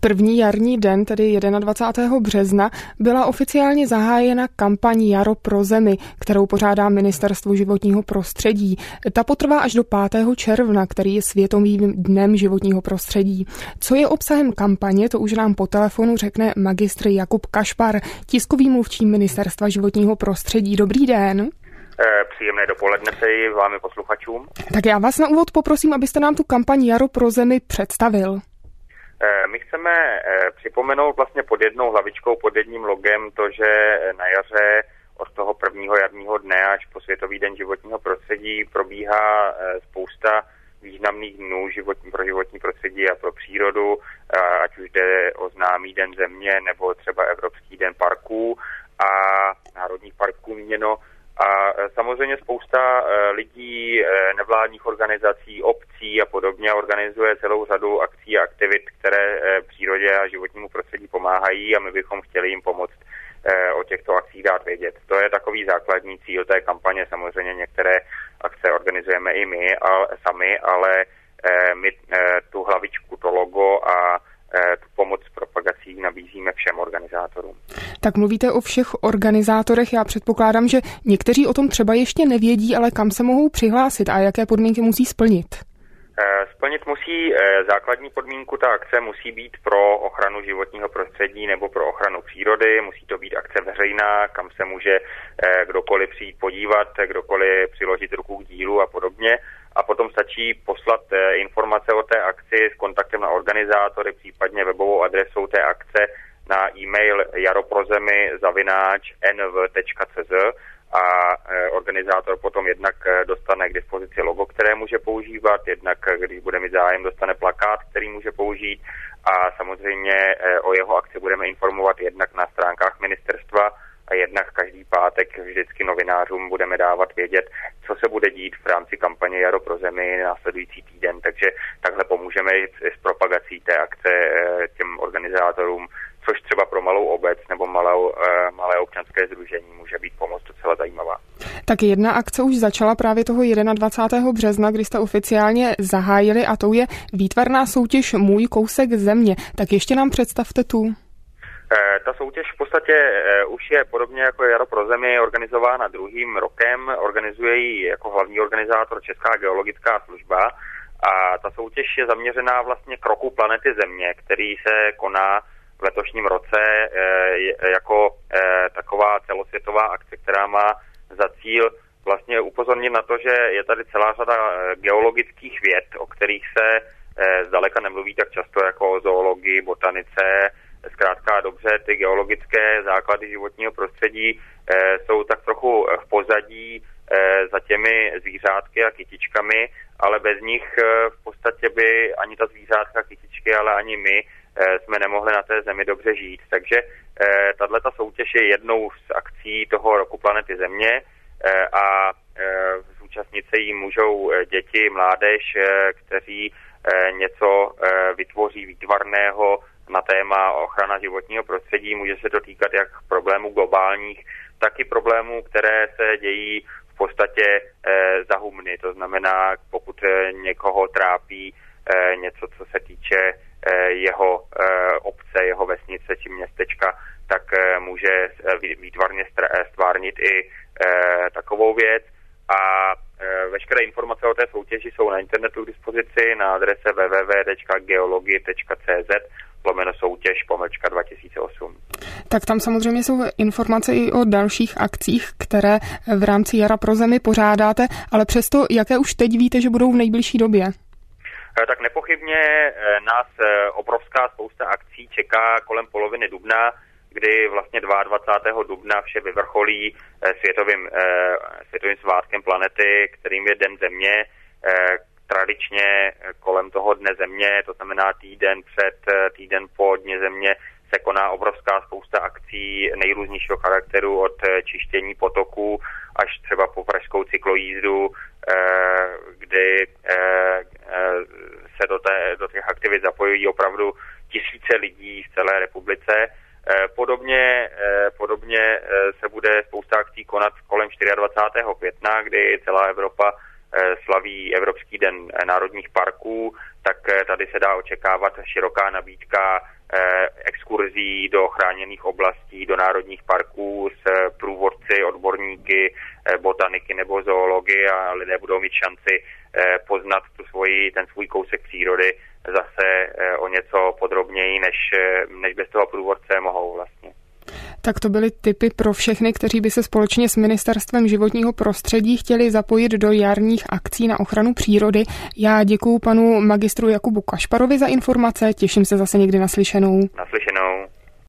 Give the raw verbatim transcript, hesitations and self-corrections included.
První jarní den, tedy dvacátého prvního března, byla oficiálně zahájena kampaň Jaro pro zemi, kterou pořádá Ministerstvo životního prostředí. Ta potrvá až do pátého června, který je Světovým dnem životního prostředí. Co je obsahem kampaně, to už nám po telefonu řekne magistr Jakub Kašpar, tiskový mluvčí Ministerstva životního prostředí. Dobrý den. Příjemné dopoledne přeji vám i posluchačům. Tak já vás na úvod poprosím, abyste nám tu kampaň Jaro pro zemi představil. My chceme připomenout vlastně pod jednou hlavičkou, pod jedním logem to, že na jaře od toho prvního jarního dne až po Světový den životního prostředí probíhá spousta významných dnů životní, pro životní prostředí a pro přírodu, ať už jde o známý den země nebo třeba Evropský den parků a národních parků míněno. A samozřejmě spousta lidí, nevládních organizací, obcí a podobně organizuje celou řadu akcí a aktivit, které přírodě a životnímu prostředí pomáhají a my bychom chtěli jim pomoct o těchto akcích dát vědět. To je takový základní cíl té kampaně. Samozřejmě některé akce organizujeme i my ale, sami, ale my tu hlavičku, to logo a tu pomoc s propagací nabízíme všem organizátorům. Tak mluvíte o všech organizátorech, já předpokládám, že někteří o tom třeba ještě nevědí, ale kam se mohou přihlásit a jaké podmínky musí splnit? Splnit musí základní podmínku, ta akce musí být pro ochranu životního prostředí nebo pro ochranu přírody, musí to být akce veřejná, kam se může kdokoliv přijít podívat, kdokoliv přiložit ruku k dílu a podobně. A potom stačí poslat informace o té akci s kontaktem na organizátory, případně webovou adresou té akce na e-mail jaroprozemi zavináč n v tečka c z a organizátor potom jednak dostane k dispozici logo, které může používat, jednak když bude mít zájem, dostane plakát, který může použít a samozřejmě o jeho akci budeme informovat jednak na stránkách ministerstva a jednak každý pátek vždycky novinářům budeme dávat vědět, co se bude dít v rámci kampaně Jaro pro zemi následující týden, takže takhle pomůžeme i s propagací té akce těm organizátorům, což třeba pro malou obec nebo malou, malé občanské sdružení může být pomoc docela zajímavá. Tak jedna akce už začala právě toho dvacátého prvního března, kdy jste oficiálně zahájili a tou je výtvarná soutěž Můj kousek země. Tak ještě nám představte tu. Ta soutěž v podstatě už je podobně jako Jaro pro zemi organizována druhým rokem. Organizuje ji jako hlavní organizátor Česká geologická služba a ta soutěž je zaměřená vlastně k roku planety Země, který se koná v letošním roce jako taková celosvětová akce, která má za cíl vlastně upozornit na to, že je tady celá řada geologických věd, o kterých se zdaleka nemluví tak často jako o zoologii, botanice. Zkrátka dobře, ty geologické základy životního prostředí e, jsou tak trochu v pozadí e, za těmi zvířátky a kytičkami, ale bez nich e, v podstatě by ani ta zvířátka a kytičky, ale ani my e, jsme nemohli na té zemi dobře žít. Takže e, tato soutěž je jednou z akcí toho roku planety Země e, a e, zúčastnit se jí můžou děti, mládež, e, kteří e, něco e, vytvoří výtvarného na téma ochrana životního prostředí. Může se to týkat jak problémů globálních, tak i problémů, které se dějí v podstatě e, za humny. To znamená, pokud e, někoho trápí e, něco, co se týče e, jeho e, obce, jeho vesnice či městečka, tak e, může výtvarně stvárnit i e, takovou věc. A e, veškeré informace o té soutěži jsou na internetu k dispozici na adrese w w w tečka geologie tečka c z lomeno soutěž pomlčka dva tisíce osm. Tak tam samozřejmě jsou informace i o dalších akcích, které v rámci Jara pro zemi pořádáte, ale přesto, jaké už teď víte, že budou v nejbližší době? Tak nepochybně nás obrovská spousta akcí čeká kolem poloviny dubna, kdy vlastně dvacátého druhého dubna vše vyvrcholí světovým, světovým svátkem planety, kterým je Den Země. Tradičně kolem toho Dne Země, to znamená týden před, týden po Dně Země, se koná obrovská spousta akcí nejrůznějšího charakteru, od čištění potoků až třeba po pražskou cyklojízdu, kdy se do, té, do těch aktivit zapojují opravdu tisíce lidí v celé republice. Podobně, podobně se bude spousta akcí konat kolem dvacátého čtvrtého května, kdy celá Evropa slaví Evropský den národních parků, tak tady se dá očekávat široká nabídka exkurzí do chráněných oblastí, do národních parků s průvodci, odborníky, botaniky nebo zoology a lidé budou mít šanci poznat tu svoji, ten svůj kousek přírody zase o něco podrobněji, než, než bez toho průvodce mohou vlastně. Tak to byly tipy pro všechny, kteří by se společně s Ministerstvem životního prostředí chtěli zapojit do jarních akcí na ochranu přírody. Já děkuju panu magistru Jakubu Kašparovi za informace, těším se zase někdy naslyšenou. Naslyšenou.